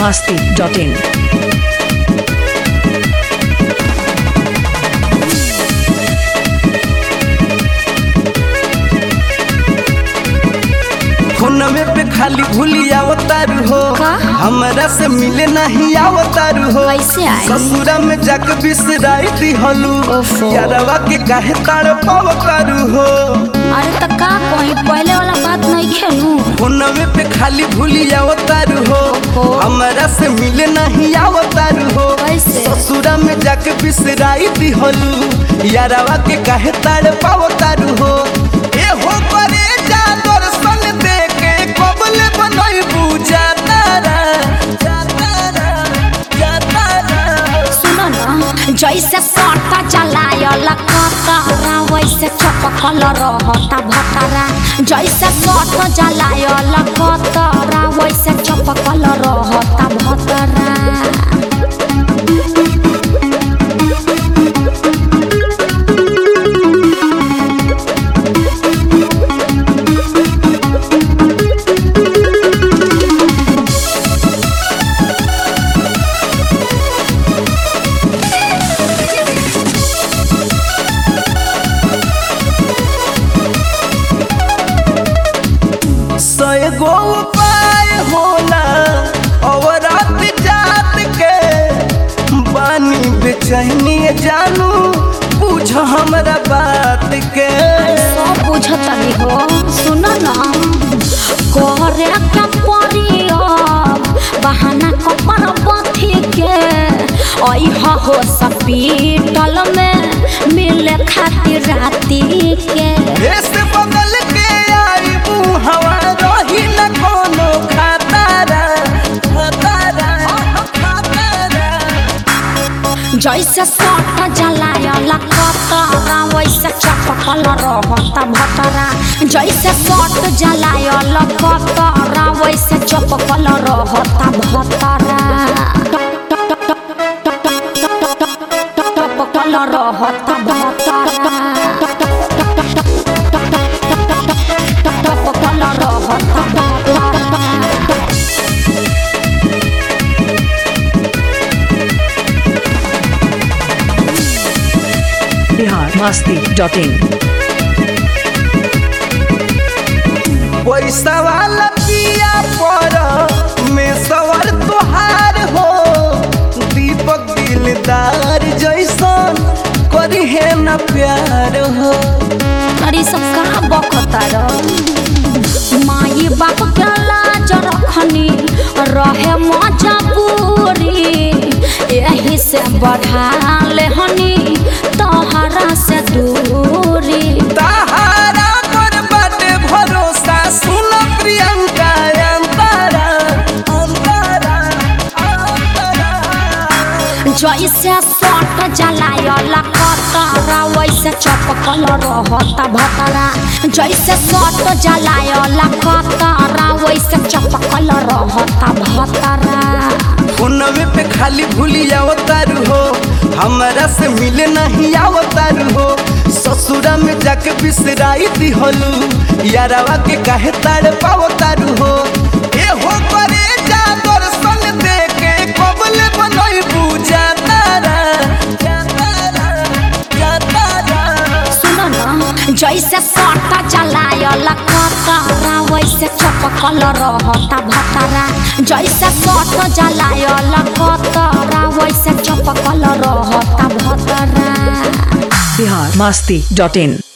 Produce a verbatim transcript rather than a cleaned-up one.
masti dot in. फोनवे पे खाली भूली आवतारू हो, हमरा से मिले नहीं आवतारू हो। कैसे आए? ससुरा में जाके बिसराई दी हलू, यारवा के काहे ताड़ पावतारू हो। अरे त का कोई पहले वाला बात नहीं खेलू। फोनवे पे खाली भूली आवतारू हो, हमरा से मिले नहीं आवतारू हो। कैसे? ससुरा में जाके बिसराई दी हलू, यारवा के काहे ताड़ पावतारू हो। ए हो करे जा दर्शन दे के कबले बनई पूजा तारा तारा तारा। सुनो ना, जैसे सटा जलायल कतरा वैसे चपकल रहता भतरा। जैसे सट जलायल कतरा वैसे चपकल रहता भतरा। सौ गो उपाय होला और रात जात के, बानी बेचैनी जानू पूछ हमरा बात के। सब बुझतनी हो। सुनो ना, करे का परियोग बहाना कपर बथी के अइहा हो हॉस्पिटल में मिले खातिर राती के। देश बदल के आई हवा रही न कोनो खतरा खतरा खतरा। जैसे सट जलायल कतरा वैसे चपकल रहता भतरा। जैसे सट जलायल कतरा वैसे चपकल रहता भतरा। चपकल रहता भतरा। चपकल रहता भतरा। Bihar masti dot in. पैसा वाला पिया पर में सवर तुहार हो, दीपक दिलदार जैसन करी है न प्यार हो। अरे सब कहाँ बकता रह। माई बाप के लाज रखनी रहे मजबूरी, यही से बढ़ा ले हनी तोहरा से दूरी। तहारा पर बाटे भरोसा सुन प्रियंका अंतरा अंतरा अंतरा। जैसे सट जलायल कतरा वैसे चपकल रहता भतरा। जैसे सट जलायल कतरा वैसे चपकल रहता भतरा। फोनवे पे खाली भूली आवतारू हो, हमरा से मिले नहीं आवतारू हो। ससुरा में जाके बिसराई दी हलू, यारवा के काहे ताड़ पावतारू हो। ए हो करे जा दर्शन दे के कबले बनई पूजा तारा तारा तारा। सुनो ना, जैसे सट जलायल कतरा वैसे चपकल रहता भतरा। जैसे सट जलायल कतरा वैसे चपकल रहता भतरा। Bihar masti dot in.